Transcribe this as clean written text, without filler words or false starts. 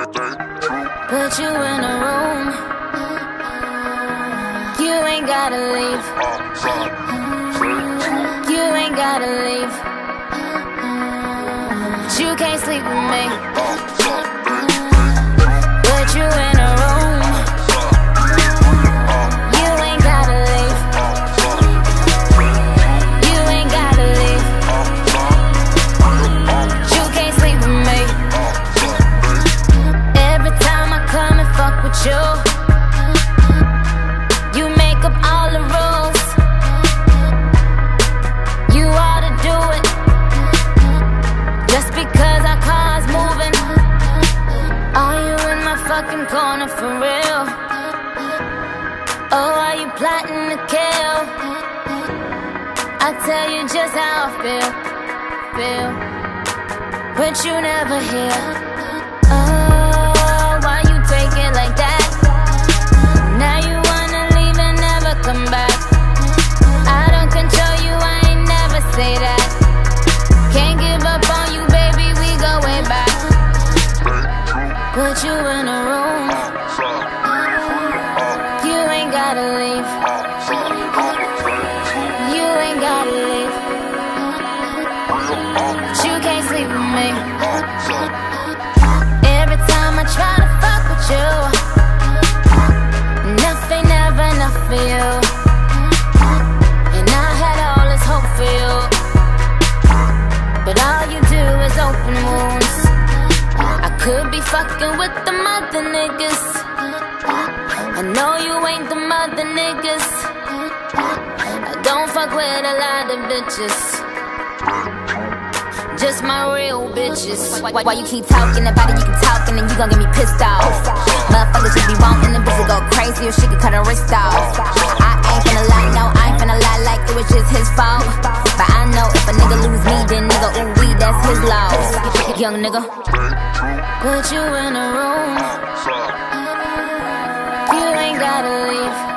Put you in a room. You ain't gotta leave. You ain't gotta leave. But you can't sleep with me. Put you in a room. You ain't gotta leave. You ain't gotta leave. But you can't sleep with me. Every time I come and fuck with you, you make up all the rules. You ought to do it just because our car's moving. Are you in my fucking corner for real? Oh, are you plotting to kill? I tell you just how I feel. But you never hear. Oh, why you take it like that? Now you wanna leave and never come back. I don't control you, I ain't never say that. Can't give up on you, baby, we go way back. Put you in a room. You ain't gotta leave. You ain't gotta leave. But you can't sleep with me. Every time I try to fuck with you, nothing ever enough for you. And I had all this hope for you, but all you do is open wounds. I could be fucking with the mother niggas. I know you ain't the mother niggas. I don't fuck with a lot of bitches, just my real bitches. Why you keep talking about it, you keep talking and you gon' get me pissed off. Motherfuckers just be wanting the bitch to go crazy or she could cut her wrist off. I ain't finna lie, no, I ain't finna lie like it was just his fault. But I know if a nigga lose me, then nigga, ooh wee, that's his loss. Young nigga, put you in a room. You ain't gotta leave.